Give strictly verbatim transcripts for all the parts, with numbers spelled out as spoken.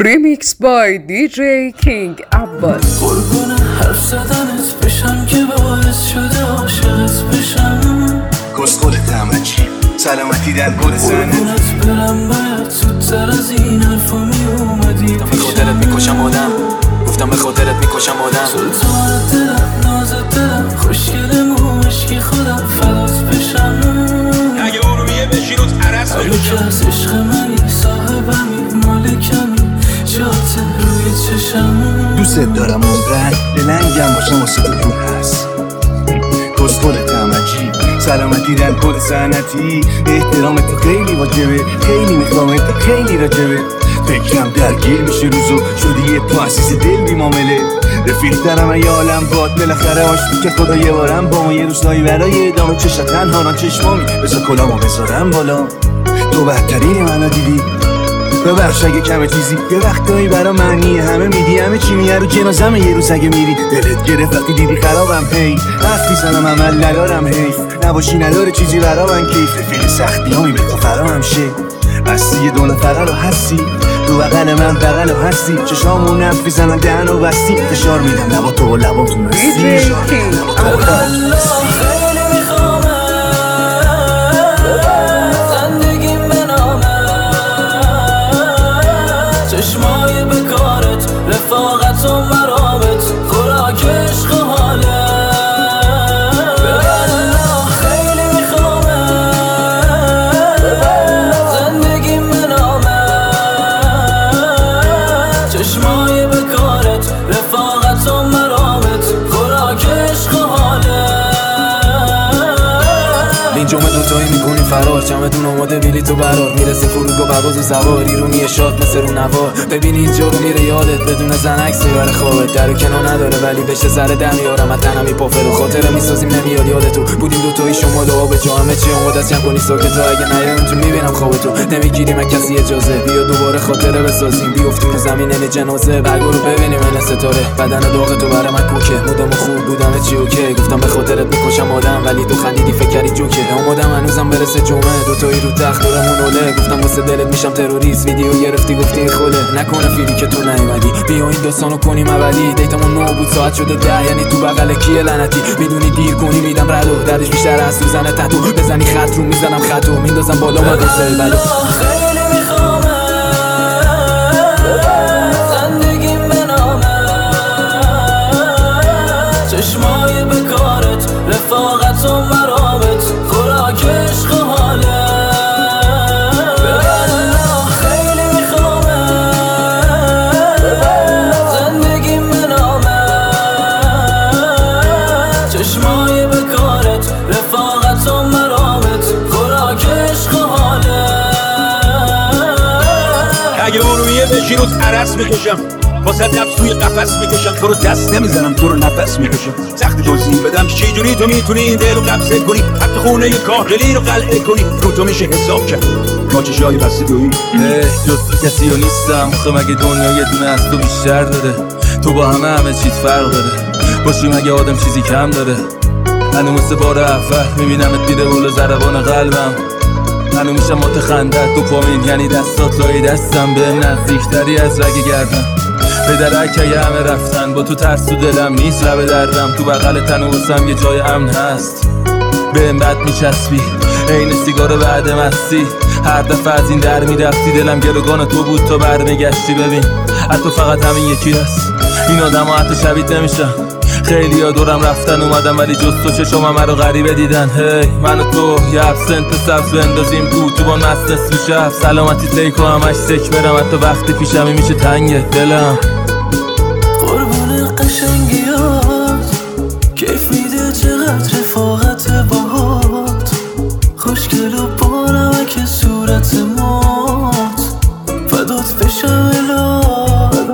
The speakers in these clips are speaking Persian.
ریمیکس بای دی جی کینگ عباس. قربون حرف زدنت بشم که باعث شده عاشقت بشم. کس خودت همه چی سلامتی در گل زنت. قربونت برم باید زودتر از این حرفا می اومدی به خاطرت میکشم آدم، گفتم به خاطرت میکشم آدم. سلطان دلم نازت دلم خوشگل موشکی خودم فدات بشم. اگه ارومیه بشین و ترس اگه که از عشق منی صاحبمی مالکمی جات روی چشم. دوست دارم عمرن دلنگم باشم واسه تو پول هست. کس خودت همه چی سلامتی در کل سنتی. احترام تو خیلی واجبه، خیلی میخوامت، خیلی راجبه. فکرم درگیر میشه روزو شدی یه پاسیس دل بی معامله. رفیق دارم ای عالم باد بالاخره آشتی که خدا یه بارم با ما یه روزایی برای ادامه چشم تنها چشمامی بذار کلامو بذارم بالا. تو بهترین منو دیدی ببخش اگه کم چیزی یه وقتایی برا معنی همه میدی همه چی میه رو جنازم یه روز اگه میری دلت گرفت وقتی دیدی خرابم هی حرف میزنم عمل ندارم حیف نباشی نداره چیزی برا من کیف رفیق سختی همی به تو فرامم شه بستی یه دونه فقط رو هستی تو بغل من بغل رو هستی چشامون نف میزنن دهن و بستی فشار میدم لبا تو و لبا تو مستی دی جی کینگ عباس. چشمای بکارت رفاقت و مرامت خوراک عشق و حالت ببالله خیلی میخوامت زندگیم به نامت چشمای بکارت رفاقت و مرامت خوراک عشق و حالت. این جمعه دوتایی میکنیم فرار چمدون آماده بیلی تو برار میرسی فرودگاه پرواز و سوار ایرونی شاد مثل رو نوار ببینی اینجا رو میره یادت بدون زن عکس میبره خوابت در و کنار نداره ولی بشه سر در میارم تنم میپافر و خاطره میسازیم نمیاد یاد تو بودیم دوتایی شما دو آب جا همه چی آماده است کنی ساکت تا اگه نیایم تو میبینم خواب تو نمیگیریم از کسی اجازه بیا دوباره خاطره بسازیم بیافتیم رو زمین این جنازه برگو رو ببینیم این ستاره بدن داغ تو برای من کوکه مودم خوب بودم چی اوکی گفتم به خاطرت میکشم آدم ولی تو خندیدی فکر کردی جوکه اومدم هنوزم برسه جمعه دوتایی رو تخت دورمون اوله گفتم واسه دلت میشم تروریست ویدیو گرفتی گفتی خوله نکنه فیلی که تو نیومدی بیا این داستانو کنیم ابدی دیتمون نو بود ساعت شده ده یعنی تو بغل کیه لعنتی میدونی دیر کنی میدم ردو دردش بیشتر از سوزن تتو بزنی خط رو میزنم خطو میندازم بالا با دسته بلو خیلی میخوامت زندگیم به نامت چشمای بکارت رفاقت و مرامت خوراک عشق و حالت ببالله خیلی میخوامت زندگیم به نامت چشمای بکارت رفاقت و مرامت خوراک عشق و حالت. اگه ارومیه بشین و ترس میکشم واسه نفس توی قفس میکشم تو رو دست نمیزنم تو رو نفس میکشم سخت توضیح بدم چی جوری تو میتونی این دل رو قبضه کنی حتی خونه ی کاهلی رو قلعه کنی رو تو میشه حساب کرد با چشای بسته دویی جز تو کسی رو نیستم خب مگه دنیا یه دونه از تو بیشتر داره تو با همه همه چیز فرق داره باشی مگه آدم چیزی کم داره هنو مثل بار اول میبینمت میره بالا ضربان قلبم هنو میشم مات خندت دوپامین یعنی دستات لای دستم به نزدیکتری از رگ گردم به درک اگه همه رفتن با تو ترس تو دلم نیست لب دردم تو بغل تنوسم یه جای امن هست بهم بد میچسبی عین سیگار بعد مستی هر دفعه از این در میرفتی دلم گروگان تو بود تا برمیگشتی ببین حتی فقط همین یکی هست این آدم ها حتی شبیه نمیشن خیلی ها دورم رفتن اومدم ولی جز تو چشم همه رو غریبه دیدن هی من و تو یه ابسنت سبز بندازیم تو تو با مست نصف شب سلامتی تیکو همش سک برم حتی وقتی پیشمی میشه تنگ دلم قربون قشنگیات کیف میده چقدر رفاقت باهات خوشگل و بانمک صورت مات فدات بشم الان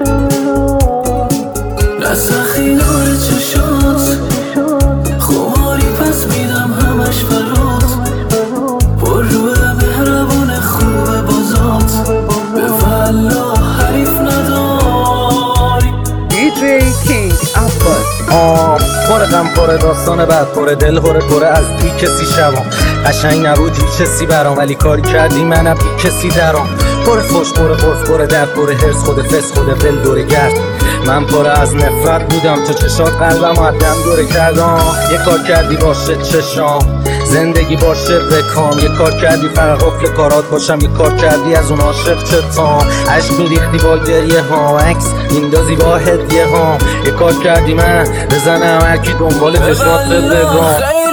نسخیار چشات خماری پس میدم همش فرات پر روه مهربون خوب بازات به والله حریف نداری. دی جی کینگ عباس. آه پر غم پر داستان بعد پر دل پر پر از بی کسی شوام قشنگ نبود هیچ کسی برام ولی کاری کردی منم بی کسی درام پر فش پر قرف پر درد پر هرس خود فس خود ول دوره گرد من پر از نفرت بودم تو چشات قلبم عدم دوره کردم یه کار کردی باشه چشام زندگی باشه رکام یه کار کردی فرق افل کارات باشم یه کار کردی از اون عاشق چتام عشق میریختی با گریه ها عکس میندازی با هدیه ها یه کار کردی من بزنم هرکی دنبال چشمات بگم